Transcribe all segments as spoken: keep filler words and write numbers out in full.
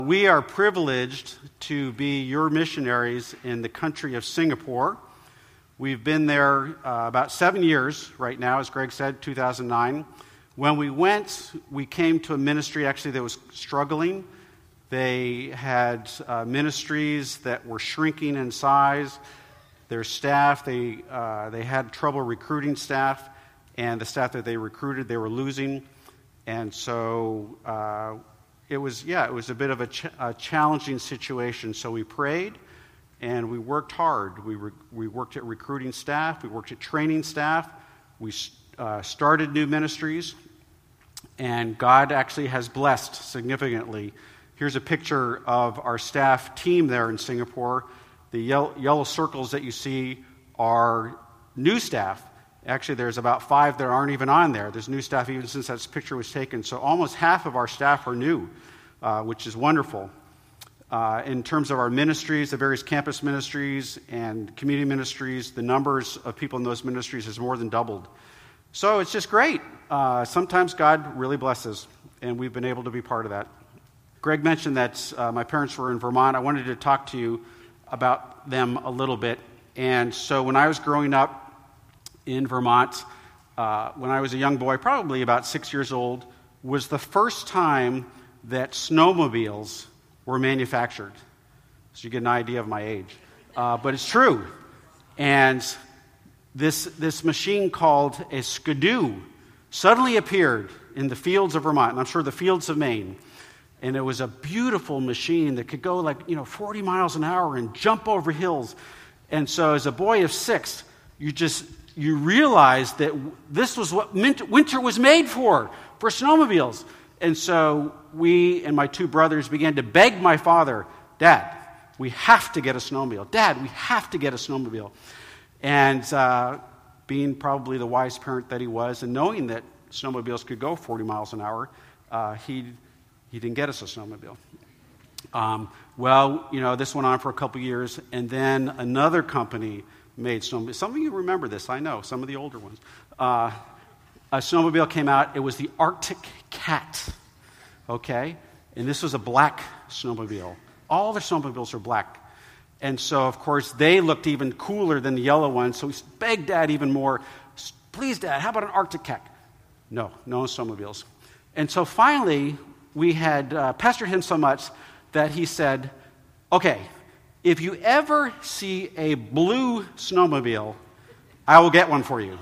We are privileged to be your missionaries in the country of Singapore. We've been there uh, about seven years right now, as Greg said, two thousand nine. When we went, we came to a ministry actually that was struggling. They had uh, ministries that were shrinking in size. Their staff, they uh, they had trouble recruiting staff, and the staff that they recruited, they were losing. And so uh, it was, yeah, it was a bit of a, ch- a challenging situation. So we prayed, and we worked hard. We re- we worked at recruiting staff. We worked at training staff. We uh, started new ministries, and God actually has blessed significantly. Here's a picture of our staff team there in Singapore. The yellow, yellow circles that you see are new staff. Actually, there's about five that aren't even on there. There's new staff even since that picture was taken. So almost half of our staff are new, uh, which is wonderful. Uh, in terms of our ministries, the various campus ministries and community ministries, the numbers of people in those ministries has more than doubled. So it's just great. Uh, sometimes God really blesses, and we've been able to be part of that. Greg mentioned that uh, my parents were in Vermont. I wanted to talk to you about them a little bit. And so when I was growing up in Vermont, uh, when I was a young boy, probably about six years old, was the first time that snowmobiles were manufactured. So you get an idea of my age. Uh, but it's true. And this, this machine called a Skidoo suddenly appeared in the fields of Vermont, and I'm sure the fields of Maine. And it was a beautiful machine that could go like, you know, forty miles an hour and jump over hills. And so as a boy of six, you just, you realized that this was what winter was made for, for snowmobiles. And so we and my two brothers began to beg my father, Dad, we have to get a snowmobile. Dad, we have to get a snowmobile. And uh, being probably the wise parent that he was, and knowing that snowmobiles could go forty miles an hour, uh, he he didn't get us a snowmobile. Um, well, you know, this went on for a couple years, and then another company made snowmobiles. Some of you remember this, I know, some of the older ones. Uh, a snowmobile came out. It was the Arctic Cat, okay? And this was a black snowmobile. All the snowmobiles are black. And so, of course, they looked even cooler than the yellow ones, so we begged Dad even more, please, Dad, how about an Arctic Cat? No, no snowmobiles. And so finally, we had uh, pestered him so much that he said, okay, if you ever see a blue snowmobile, I will get one for you.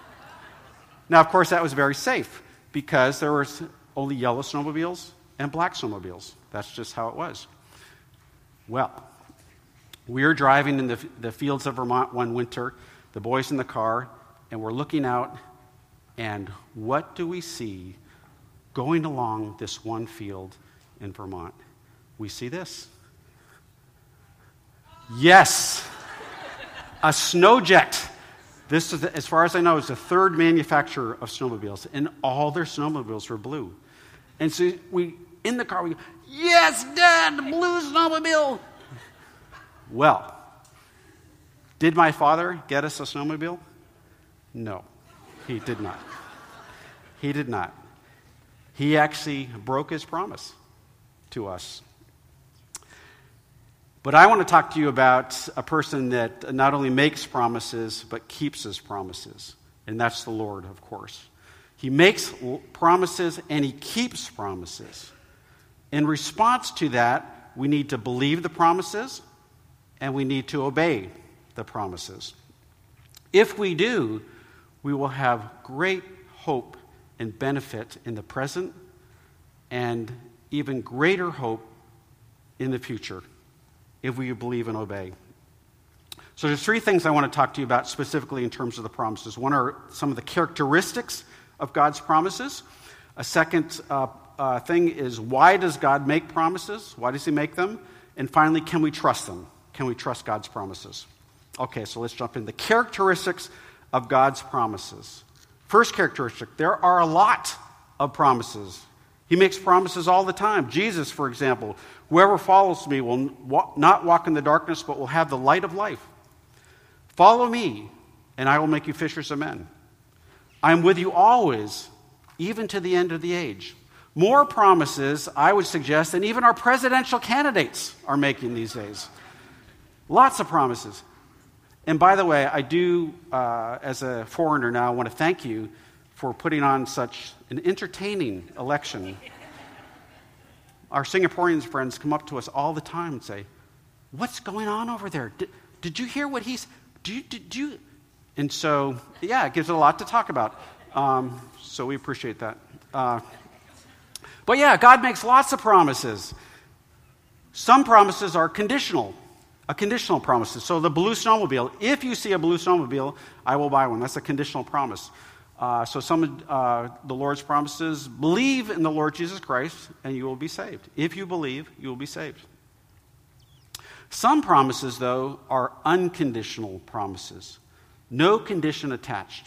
Now, of course, that was very safe because there were only yellow snowmobiles and black snowmobiles. That's just how it was. Well, we were driving in the, the fields of Vermont one winter, the boys in the car, and we're looking out, and what do we see going along this one field in Vermont? We see this. Yes, a Snowjet. This is, as far as I know, is the third manufacturer of snowmobiles, and all their snowmobiles were blue. And so we, in the car, we go, yes, Dad, the blue snowmobile. Well, did my father get us a snowmobile? No, he did not. He did not. He actually broke his promise to us. But I want to talk to you about a person that not only makes promises, but keeps his promises. And that's the Lord, of course. He makes promises and he keeps promises. In response to that, we need to believe the promises and we need to obey the promises. If we do, we will have great hope and benefit in the present and even greater hope in the future if we believe and obey. So there's three things I want to talk to you about specifically in terms of the promises. One are some of the characteristics of God's promises. A second uh, uh, thing is, why does God make promises? Why does he make them? And finally, can we trust them? Can we trust God's promises? Okay, so let's jump in. The characteristics of God's promises. First characteristic, there are a lot of promises. He makes promises all the time. Jesus, for example, whoever follows me will not walk in the darkness, but will have the light of life. Follow me, and I will make you fishers of men. I am with you always, even to the end of the age. More promises, I would suggest, than even our presidential candidates are making these days. Lots of promises. And by the way, I do, uh, as a foreigner now, want to thank you for putting on such an entertaining election. Our Singaporean friends come up to us all the time and say, "What's going on over there? Did, did you hear what he's... Did you, did you?" And so, yeah, it gives it a lot to talk about. Um, so we appreciate that. Uh, but yeah, God makes lots of promises. Some promises are conditional. A conditional promises. So the blue snowmobile, if you see a blue snowmobile, I will buy one. That's a conditional promise. Uh, so some of uh, the Lord's promises, believe in the Lord Jesus Christ and you will be saved. If you believe, you will be saved. Some promises, though, are unconditional promises. No condition attached.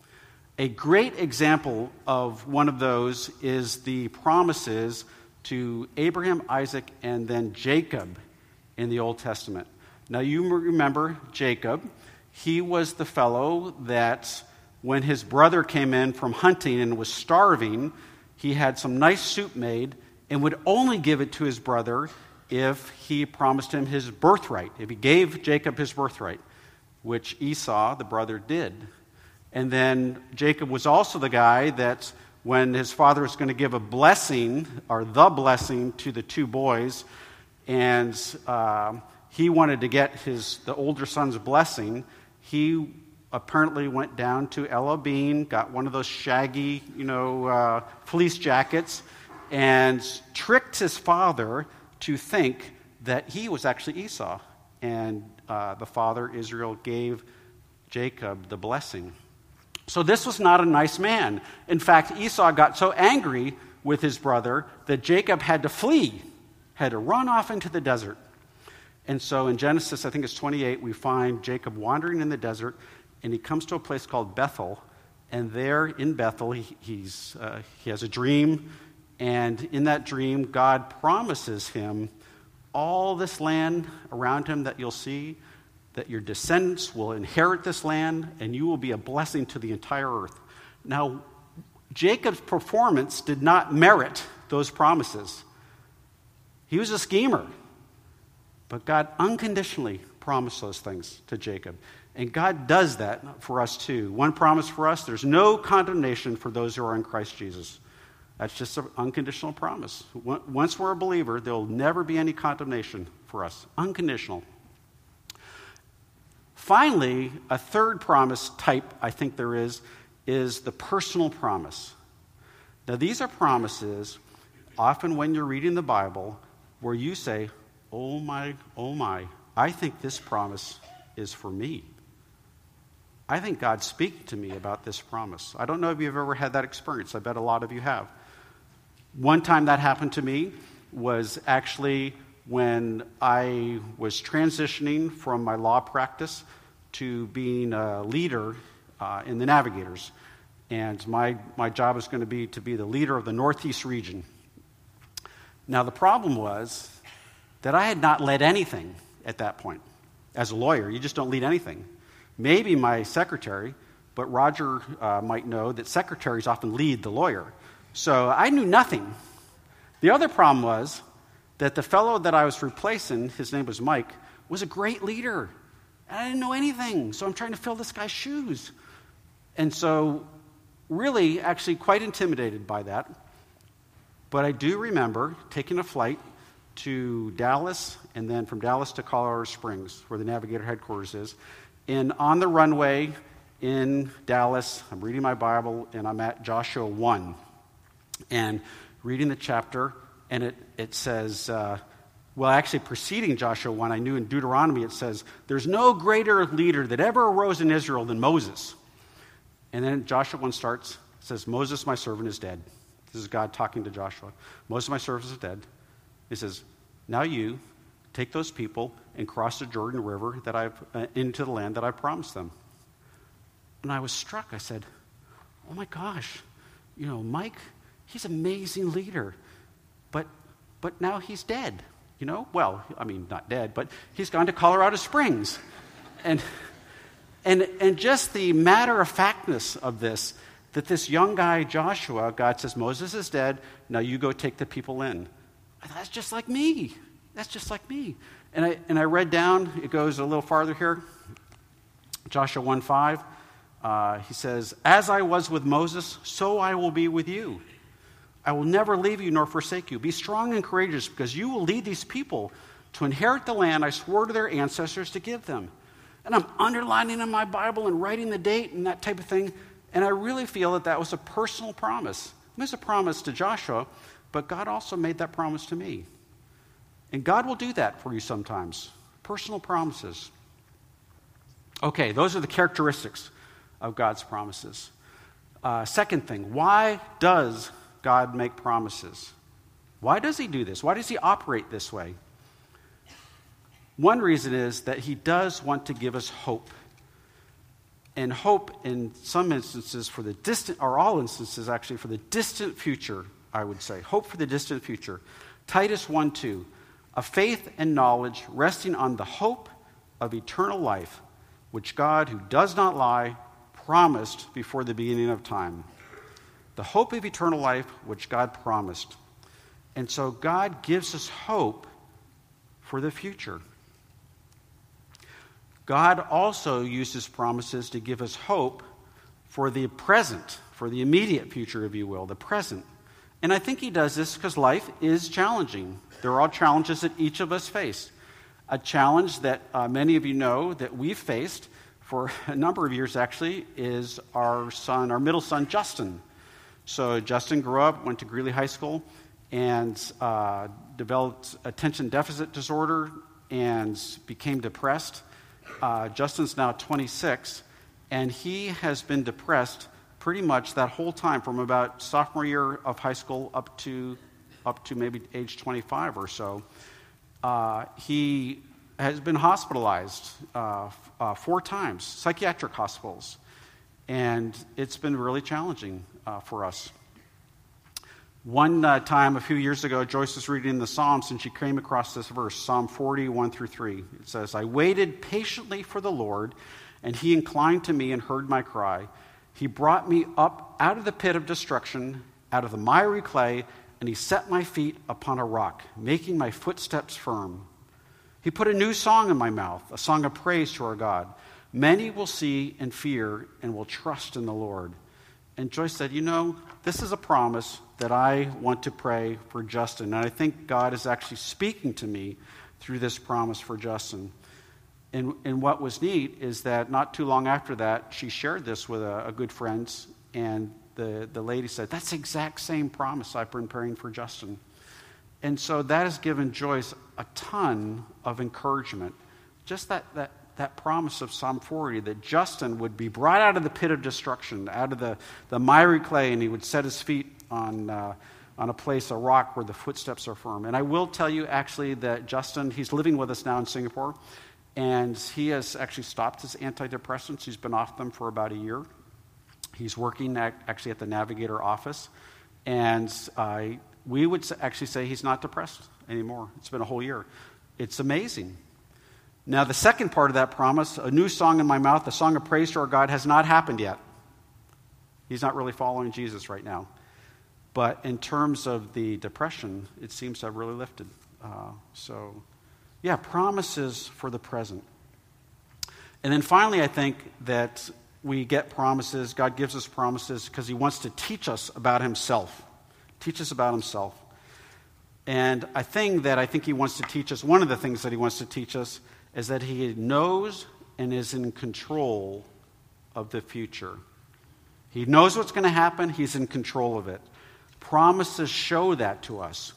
A great example of one of those is the promises to Abraham, Isaac, and then Jacob in the Old Testament. Now you remember Jacob. He was the fellow that when his brother came in from hunting and was starving, he had some nice soup made and would only give it to his brother if he promised him his birthright, if he gave Jacob his birthright, which Esau, the brother, did. And then Jacob was also the guy that when his father was going to give a blessing, or the blessing, to the two boys, and uh, he wanted to get his the older son's blessing, he apparently went down to El Abin, got one of those shaggy, you know, uh, fleece jackets, and tricked his father to think that he was actually Esau. And uh, the father, Israel, gave Jacob the blessing. So this was not a nice man. In fact, Esau got so angry with his brother that Jacob had to flee, had to run off into the desert. And so in Genesis, I think it's twenty-eight, we find Jacob wandering in the desert, and he comes to a place called Bethel. And there in Bethel, he, he's, uh, he has a dream. And in that dream, God promises him all this land around him that you'll see, that your descendants will inherit this land, and you will be a blessing to the entire earth. Now, Jacob's performance did not merit those promises. He was a schemer. But God unconditionally promised those things to Jacob. And God does that for us too. One promise for us, there's no condemnation for those who are in Christ Jesus. That's just an unconditional promise. Once we're a believer, there will never be any condemnation for us. Unconditional. Finally, a third promise type I think there is, is the personal promise. Now, these are promises, often when you're reading the Bible, where you say, oh my, oh my, I think this promise is for me. I think God's speaking to me about this promise. I don't know if you've ever had that experience. I bet a lot of you have. One time that happened to me was actually when I was transitioning from my law practice to being a leader uh, in the Navigators. And my, my job was going to be to be the leader of the Northeast region. Now, the problem was that I had not led anything at that point. As a lawyer, you just don't lead anything. Maybe my secretary, but Roger uh, might know that secretaries often lead the lawyer. So I knew nothing. The other problem was that the fellow that I was replacing, his name was Mike, was a great leader. And I didn't know anything, so I'm trying to fill this guy's shoes. And so really, actually quite intimidated by that. But I do remember taking a flight to Dallas, and then from Dallas to Colorado Springs, where the Navigator headquarters is. And on the runway in Dallas, I'm reading my Bible, and I'm at Joshua one. And reading the chapter, and it, it says, uh, well, actually preceding Joshua one, I knew in Deuteronomy it says, there's no greater leader that ever arose in Israel than Moses. And then Joshua one starts, it says, Moses, my servant, is dead. This is God talking to Joshua. Moses, my servant, is dead. He says, now you take those people and cross the Jordan River that I've uh, into the land that I promised them. And I was struck. I said, oh my gosh, you know, Mike, he's an amazing leader, but but now he's dead. You know, well, I mean, not dead, but he's gone to Colorado Springs, and and and just the matter of factness of this, that this young guy, Joshua, God says, Moses is dead, now you go take the people in. That's just like me. That's just like me. And I, and I read down, it goes a little farther here, Joshua one five. Uh, he says, as I was with Moses, so I will be with you. I will never leave you nor forsake you. Be strong and courageous, because you will lead these people to inherit the land I swore to their ancestors to give them. And I'm underlining in my Bible and writing the date and that type of thing. And I really feel that that was a personal promise. It was a promise to Joshua, but God also made that promise to me. And God will do that for you sometimes. Personal promises. Okay, those are the characteristics of God's promises. Uh, second thing, why does God make promises? Why does he do this? Why does he operate this way? One reason is that he does want to give us hope. And hope in some instances for the distant, or all instances actually, for the distant future, I would say. Hope for the distant future. Titus one two, a faith and knowledge resting on the hope of eternal life, which God, who does not lie, promised before the beginning of time. The hope of eternal life, which God promised. And so God gives us hope for the future. God also uses promises to give us hope for the present, for the immediate future, if you will, the present. And I think he does this because life is challenging. There are challenges that each of us face. A challenge that uh, many of you know that we've faced for a number of years, actually, is our son, our middle son, Justin. So Justin grew up, went to Greeley High School, and uh, developed attention deficit disorder and became depressed. Uh, Justin's now twenty-six, and he has been depressed pretty much that whole time, from about sophomore year of high school up to up to maybe age twenty-five or so. Uh, he has been hospitalized uh, uh, four times, psychiatric hospitals, and it's been really challenging uh, for us. One uh, time, a few years ago, Joyce was reading the Psalms, and she came across this verse, Psalm forty, one through three. It says, I waited patiently for the Lord, and he inclined to me and heard my cry. He brought me up out of the pit of destruction, out of the miry clay, and he set my feet upon a rock, making my footsteps firm. He put a new song in my mouth, a song of praise to our God. Many will see and fear and will trust in the Lord. And Joyce said, you know, this is a promise that I want to pray for Justin. And I think God is actually speaking to me through this promise for Justin. And, and what was neat is that not too long after that, she shared this with a, a good friend. And the, the lady said, that's the exact same promise I've been praying for Justin. And so that has given Joyce a ton of encouragement. Just that that that promise of Psalm forty, that Justin would be brought out of the pit of destruction, out of the, the miry clay, and he would set his feet on uh, on a place, a rock where the footsteps are firm. And I will tell you, actually, that Justin, he's living with us now in Singapore, and he has actually stopped his antidepressants. He's been off them for about a year. He's working at, actually at the Navigator office, and uh, we would actually say he's not depressed anymore. It's been a whole year. It's amazing. Now, the second part of that promise, a new song in my mouth, a song of praise to our God, has not happened yet. He's not really following Jesus right now. But in terms of the depression, it seems to have really lifted. Uh, so, yeah, promises for the present. And then finally, I think that we get promises, God gives us promises because he wants to teach us about himself. Teach us about himself. And a thing that I think he wants to teach us, one of the things that he wants to teach us, is that he knows and is in control of the future. He knows what's going to happen. He's in control of it. Promises show that to us.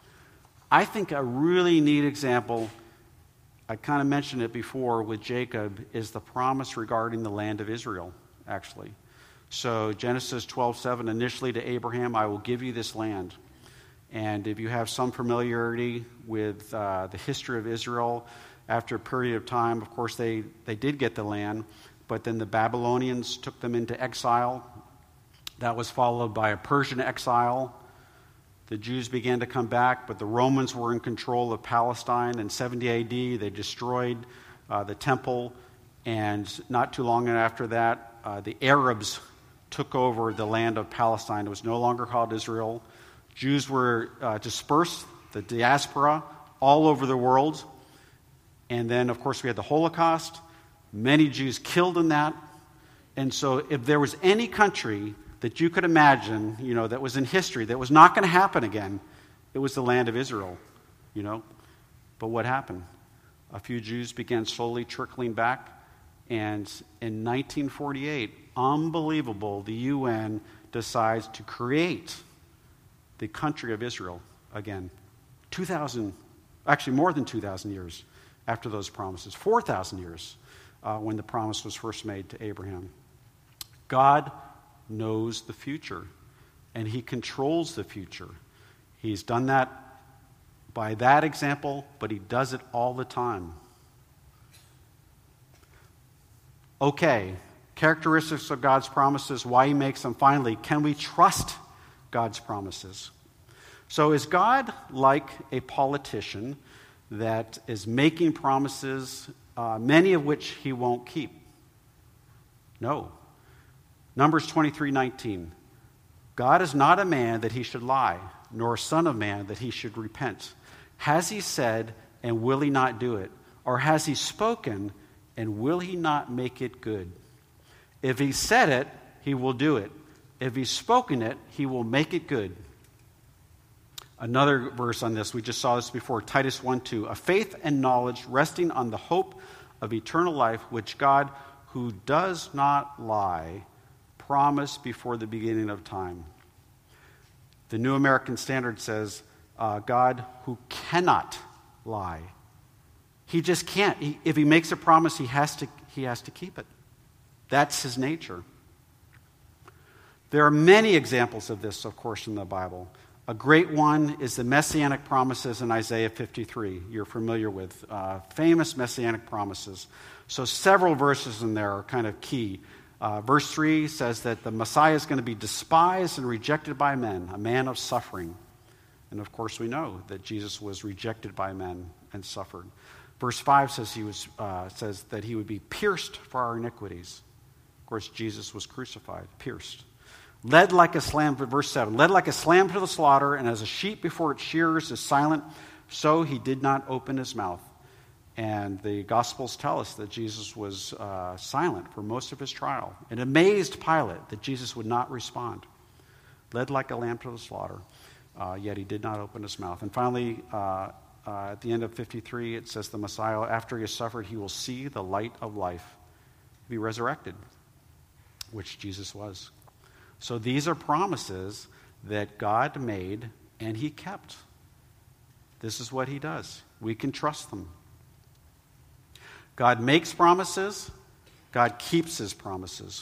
I think a really neat example, I kind of mentioned it before with Jacob, is the promise regarding the land of Israel, actually. So Genesis twelve seven, initially to Abraham, I will give you this land. And if you have some familiarity with uh, the history of Israel, after a period of time, of course, they, they did get the land, but then the Babylonians took them into exile. That was followed by a Persian exile. The Jews began to come back, but the Romans were in control of Palestine. In seventy A D, they destroyed uh, the temple, and not too long after that, uh, the Arabs took over the land of Palestine. It was no longer called Israel. Jews were uh, dispersed, the diaspora, all over the world. And then, of course, we had the Holocaust. Many Jews killed in that. And so if there was any country that you could imagine, you know, that was in history, that was not going to happen again, it was the land of Israel, you know. But what happened? A few Jews began slowly trickling back. And in nineteen forty-eight, unbelievable, the U N decides to create the country of Israel again. two thousand, actually more than two thousand years after those promises. four thousand years uh, when the promise was first made to Abraham. God knows the future, and he controls the future. He's done that by that example, but he does it all the time. Okay, characteristics of God's promises, why he makes them. Finally, can we trust God's promises? So is God like a politician that is making promises, uh, many of which he won't keep? No. Numbers twenty-three nineteen. God is not a man that he should lie, nor a son of man that he should repent. Has he said, and will he not do it? Or has he spoken, and will he not make it good? If he said it, he will do it. If he's spoken it, he will make it good. Another verse on this, we just saw this before, Titus one two. A faith and knowledge resting on the hope of eternal life, which God, who does not lie, promised before the beginning of time. The New American Standard says, uh, God who cannot lie. He just can't. He, if he makes a promise, he has to, he has to keep it. That's his nature. There are many examples of this, of course, in the Bible. A great one is the messianic promises in Isaiah fifty-three. You're familiar with uh, famous messianic promises. So several verses in there are kind of key. Uh, verse three says that the Messiah is going to be despised and rejected by men, a man of suffering. And of course we know that Jesus was rejected by men and suffered. Verse five says he was uh, says that he would be pierced for our iniquities. Of course, Jesus was crucified, pierced. Led like a lamb, verse seven, led like a lamb to the slaughter, and as a sheep before its shearers is silent, so he did not open his mouth. And the Gospels tell us that Jesus was uh, silent for most of his trial. It amazed Pilate that Jesus would not respond. Led like a lamb to the slaughter, uh, yet he did not open his mouth. And finally, uh, uh, at the end of fifty-three, it says the Messiah, after he has suffered, he will see the light of life, be resurrected, which Jesus was. So these are promises that God made and he kept. This is what he does. We can trust them. God makes promises. God keeps his promises.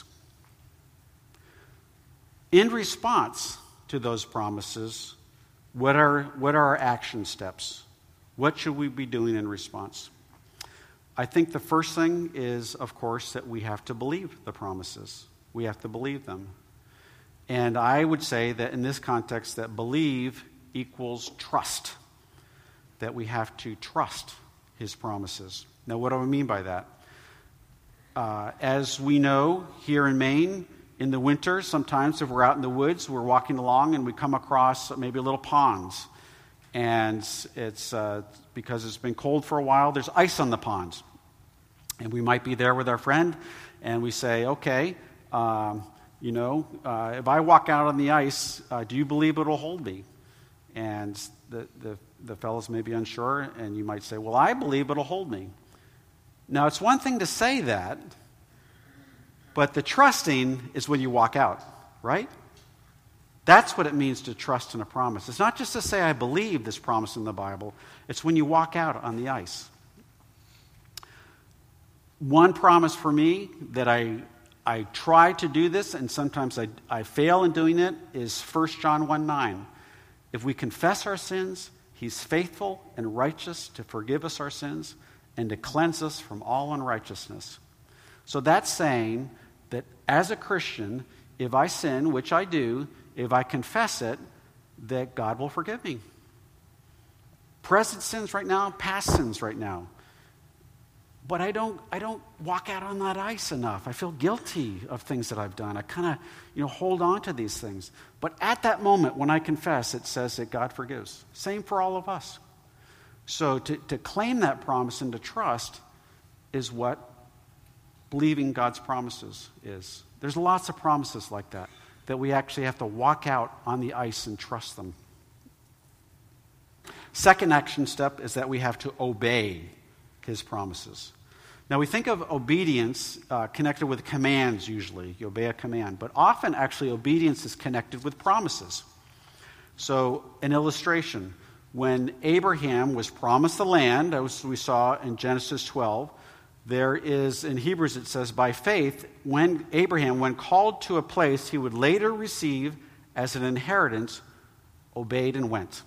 In response to those promises, what are, what are our action steps? What should we be doing in response? I think the first thing is, of course, that we have to believe the promises. We have to believe them. And I would say that in this context, that believe equals trust. That we have to trust his promises. Now, what do I mean by that? Uh, as we know, here in Maine, in the winter, sometimes if we're out in the woods, we're walking along and we come across maybe little ponds. And it's uh, because it's been cold for a while, there's ice on the ponds. And we might be there with our friend, and we say, okay, um, you know, uh, if I walk out on the ice, uh, do you believe it'll hold me? And the, the, the fellows may be unsure, and you might say, well, I believe it'll hold me. Now, it's one thing to say that, but the trusting is when you walk out, right? That's what it means to trust in a promise. It's not just to say, I believe this promise in the Bible. It's when you walk out on the ice. One promise for me that I I try to do this, and sometimes I, I fail in doing it, is First John one nine. If we confess our sins, he's faithful and righteous to forgive us our sins and to cleanse us from all unrighteousness. So that's saying that as a Christian, if I sin, which I do, if I confess it, that God will forgive me. Present sins right now, past sins right now. but I don't, I don't walk out on that ice enough. I feel guilty of things that I've done. I kind of, you know, hold on to these things. But at that moment, when I confess, it says that God forgives. Same for all of us. So to, to claim that promise and to trust is what believing God's promises is. There's lots of promises like that, that we actually have to walk out on the ice and trust them. Second action step is that we have to obey his promises. Now, we think of obedience uh, connected with commands usually. You obey a command. But often, actually, obedience is connected with promises. So, an illustration. When Abraham was promised the land, as we saw in Genesis twelve, there is, in Hebrews it says, by faith, when Abraham, when called to a place he would later receive as an inheritance, obeyed and went.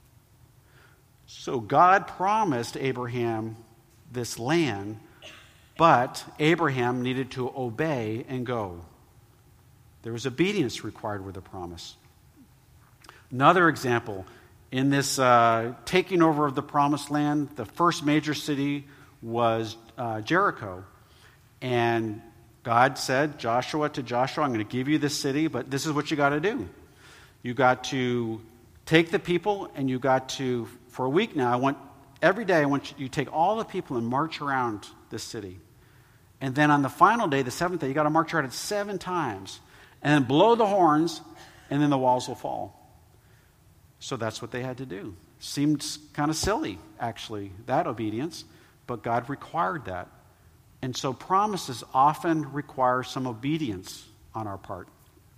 So God promised Abraham this land, but Abraham needed to obey and go. There was obedience required with the promise. Another example, in this uh, taking over of the promised land, the first major city was uh, Jericho. And God said, Joshua to Joshua, I'm going to give you this city, but this is what you got to do. You got to take the people, and you got to, for a week now, I want, every day I want you to take all the people and march around this city. And then on the final day, the seventh day, you got to march around it seven times. And then blow the horns, and then the walls will fall. So that's what they had to do. Seemed kind of silly, actually, that obedience, but God required that. And so promises often require some obedience on our part.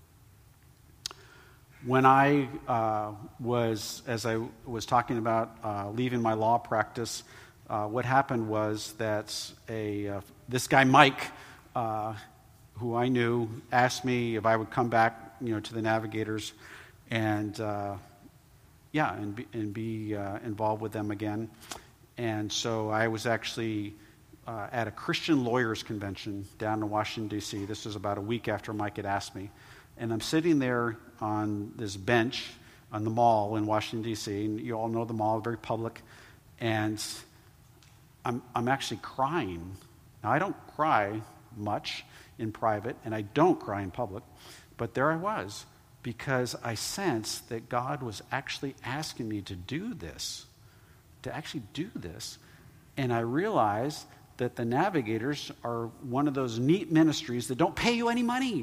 When I uh, was, as I was talking about uh, leaving my law practice, uh, what happened was that a uh, this guy Mike, uh, who I knew, asked me if I would come back, you know, to the Navigators, and uh, yeah, and be, and be uh, involved with them again. And so I was actually uh, at a Christian lawyers convention down in Washington, D C This was about a week after Mike had asked me. And I'm sitting there on this bench on the mall in Washington, D C, and you all know the mall, very public, and I'm, I'm actually crying. Now, I don't cry much in private, and I don't cry in public, but there I was, because I sensed that God was actually asking me to do this, to actually do this. And I realized that the Navigators are one of those neat ministries that don't pay you any money.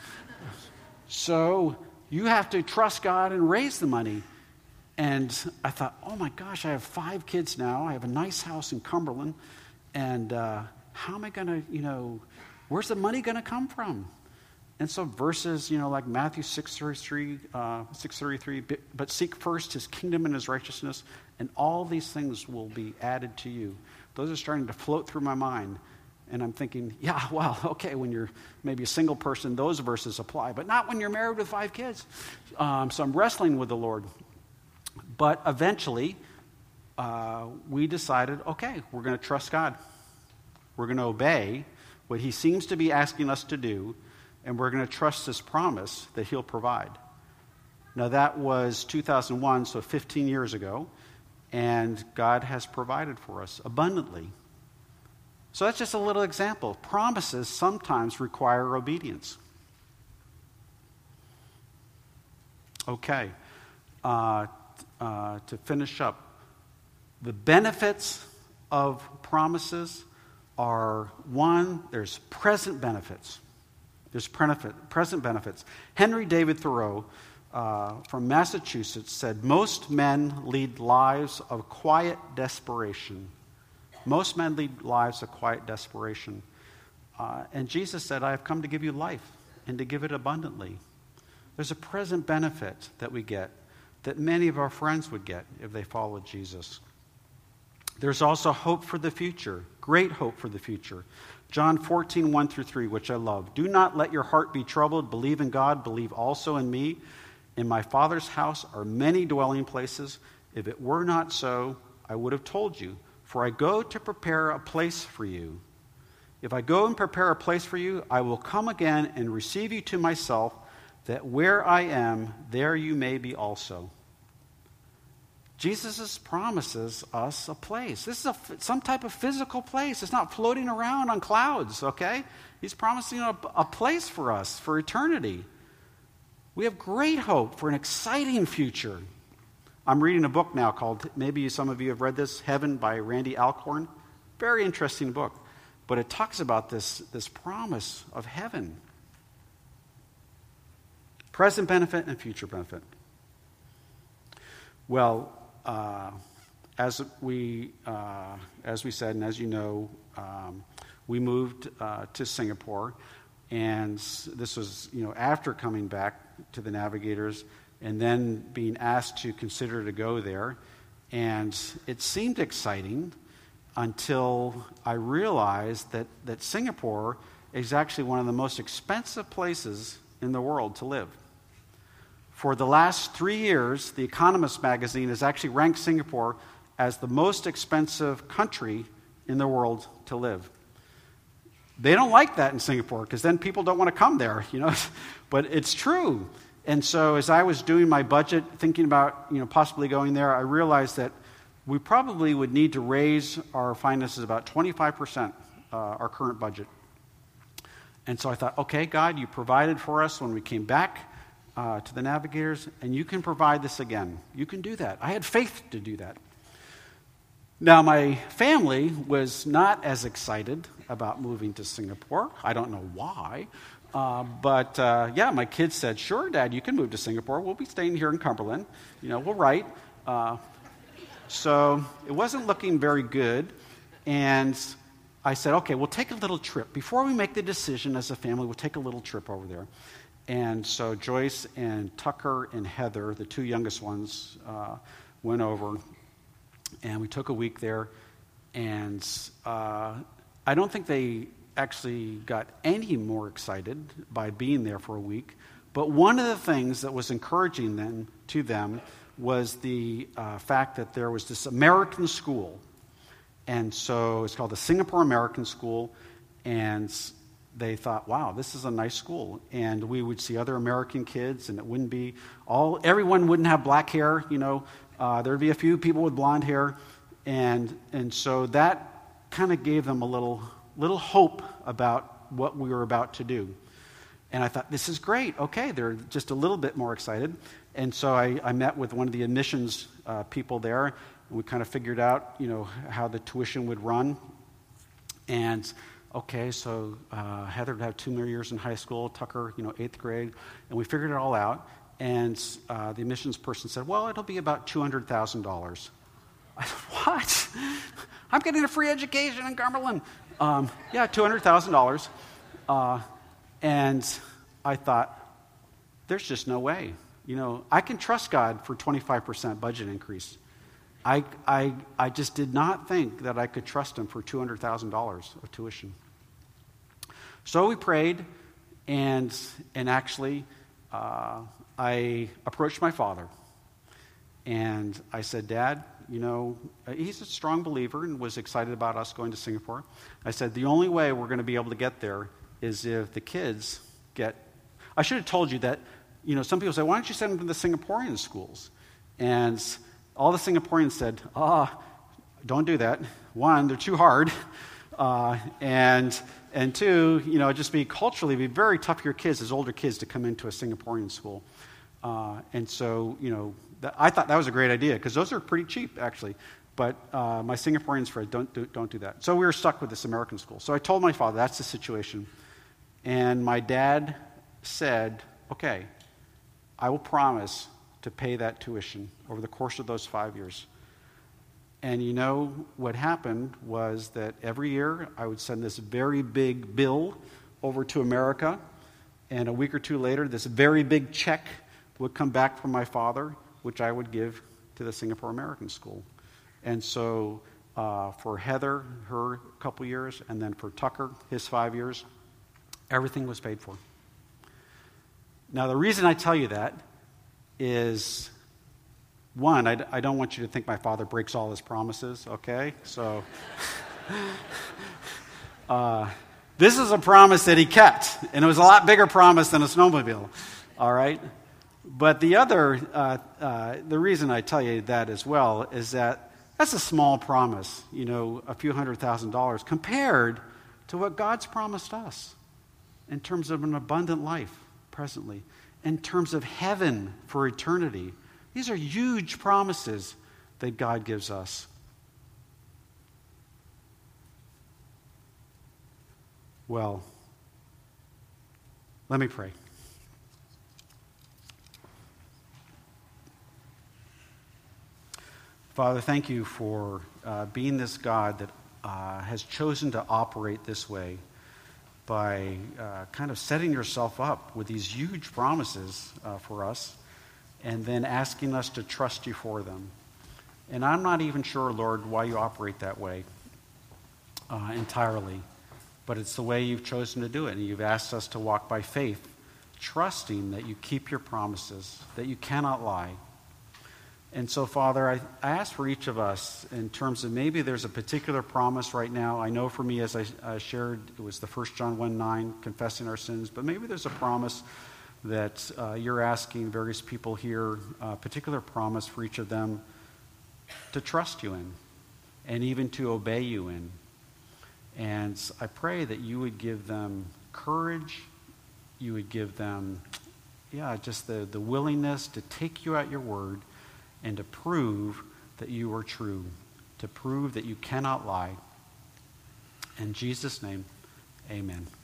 So you have to trust God and raise the money. And I thought, oh my gosh, I have five kids now. I have a nice house in Cumberland. And uh, how am I going to, you know, where's the money going to come from? And so verses, you know, like Matthew six thirty-three, uh, six thirty-three, but seek first his kingdom and his righteousness, and all these things will be added to you. Those are starting to float through my mind. And I'm thinking, yeah, well, okay, when you're maybe a single person, those verses apply, but not when you're married with five kids. Um, so I'm wrestling with the Lord. But eventually, uh, we decided, okay, we're going to trust God. We're going to obey what he seems to be asking us to do, and we're going to trust this promise that he'll provide. Now, that was two thousand one, so fifteen years ago, and God has provided for us abundantly. So that's just a little example. Promises sometimes require obedience. Okay, uh, uh, to finish up, the benefits of promises are, one, there's present benefits. There's present benefits. Henry David Thoreau uh, from Massachusetts said, most men lead lives of quiet desperation. Most men lead lives of quiet desperation. Uh, and Jesus said, I have come to give you life and to give it abundantly. There's a present benefit that we get that many of our friends would get if they followed Jesus. There's also hope for the future, great hope for the future. John fourteen, one through three, which I love. Do not let your heart be troubled. Believe in God. Believe also in me. In my Father's house are many dwelling places. If it were not so, I would have told you. For I go to prepare a place for you. If I go and prepare a place for you, I will come again and receive you to myself, that where I am, there you may be also. Jesus promises us a place. This is a, some type of physical place. It's not floating around on clouds, okay? He's promising a, a place for us for eternity. We have great hope for an exciting future. I'm reading a book now called, maybe some of you have read this, Heaven by Randy Alcorn. Very interesting book. But it talks about this, this promise of heaven. Present benefit and future benefit. Well, uh, as we uh, as we said, and as you know, um, we moved uh, to Singapore, and this was you know after coming back to the Navigators, and then being asked to consider to go there, and it seemed exciting until I realized that that Singapore is actually one of the most expensive places in the world to live. For the last three years, The Economist magazine has actually ranked Singapore as the most expensive country in the world to live. They don't like that in Singapore because then people don't want to come there, you know. But it's true. And so as I was doing my budget, thinking about you know possibly going there, I realized that we probably would need to raise our finances about twenty-five percent, uh, our current budget. And so I thought, okay, God, you provided for us when we came back Uh, to the Navigators, and you can provide this again. You can do that. I had faith to do that. Now, my family was not as excited about moving to Singapore. I don't know why. Uh, but, uh, yeah, my kids said, sure, Dad, you can move to Singapore. We'll be staying here in Cumberland. You know, we'll write. Uh, so it wasn't looking very good. And I said, okay, we'll take a little trip. Before we make the decision as a family, we'll take a little trip over there. And so Joyce and Tucker and Heather, the two youngest ones, uh, went over, and we took a week there. And uh, I don't think they actually got any more excited by being there for a week. But one of the things that was encouraging them, to them was the uh, fact that there was this American school. And so it's called the Singapore American School, and they thought, wow, this is a nice school. And we would see other American kids, and it wouldn't be all, everyone wouldn't have black hair, you know. Uh, there'd be a few people with blonde hair. And and so that kind of gave them a little, little hope about what we were about to do. And I thought, this is great. Okay, they're just a little bit more excited. And so I, I met with one of the admissions uh, people there, and we kind of figured out, you know, how the tuition would run. And okay, so uh, Heather would have two more years in high school, Tucker, you know, eighth grade, and we figured it all out. And uh, the admissions person said, well, it'll be about two hundred thousand dollars. I said, what? I'm getting a free education in Cumberland. Um, yeah, two hundred thousand dollars. Uh, and I thought, there's just no way. You know, I can trust God for twenty-five percent budget increase. I, I, I just did not think that I could trust him for two hundred thousand dollars of tuition. So we prayed, and and actually, uh, I approached my father, and I said, Dad, you know, he's a strong believer and was excited about us going to Singapore. I said, the only way we're going to be able to get there is if the kids get, I should have told you that, you know, some people say, why don't you send them to the Singaporean schools? And all the Singaporeans said, ah, oh, don't do that. One, they're too hard. Uh, and and two, you know, just be culturally, it'd be very tough for your kids as older kids to come into a Singaporean school. Uh, and so, you know, th- I thought that was a great idea because those are pretty cheap, actually. But uh, my Singaporeans friends, don't do, don't do that. So we were stuck with this American school. So I told my father, that's the situation. And my dad said, okay, I will promise to pay that tuition over the course of those five years. And you know what happened was that every year I would send this very big bill over to America, and a week or two later, this very big check would come back from my father, which I would give to the Singapore American School. And so uh, for Heather, her couple years, and then for Tucker, his five years, everything was paid for. Now, the reason I tell you that is, one, I, I don't want you to think my father breaks all his promises, okay? So, uh, this is a promise that he kept, and it was a lot bigger promise than a snowmobile, all right? But the other, uh, uh, the reason I tell you that as well is that that's a small promise, you know, a few hundred thousand dollars compared to what God's promised us in terms of an abundant life presently, in terms of heaven for eternity. These are huge promises that God gives us. Well, let me pray. Father, thank you for uh, being this God that uh, has chosen to operate this way by uh, kind of setting yourself up with these huge promises uh, for us and then asking us to trust you for them. And I'm not even sure, Lord, why you operate that way uh, entirely, but it's the way you've chosen to do it, and you've asked us to walk by faith, trusting that you keep your promises, that you cannot lie. And so, Father, I, I ask for each of us in terms of maybe there's a particular promise right now. I know for me, as I, I shared, it was the First John one nine, confessing our sins. But maybe there's a promise that uh, you're asking various people here, a particular promise for each of them to trust you in and even to obey you in. And I pray that you would give them courage. You would give them, yeah, just the, the willingness to take you at your word and to prove that you are true, to prove that you cannot lie. In Jesus' name, amen.